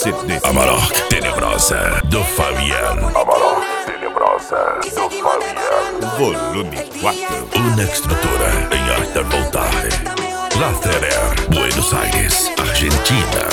CD. Amarok Tenebrosa do Fabian. Amarok Tenebrosa do Fabian. Volume 4. Una estrutura em arte voltaje. La Ferrer, Buenos Aires, Argentina.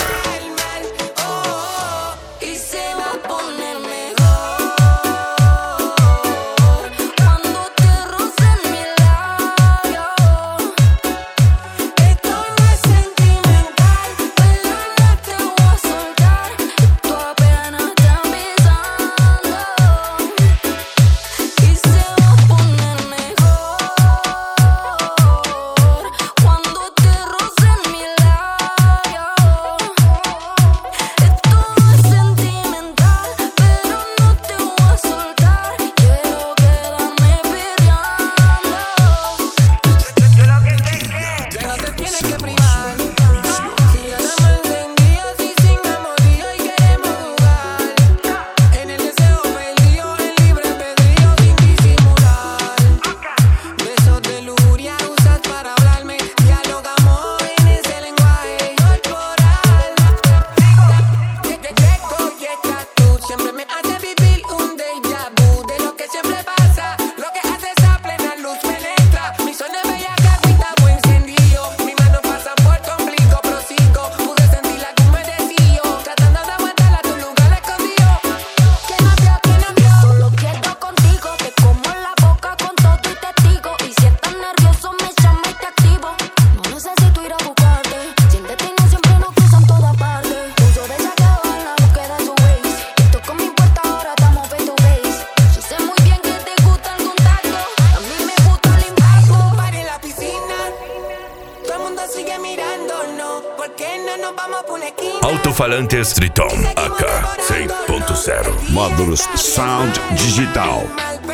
Alto-falantes Triton AK 6.0. Módulos Sound Digital.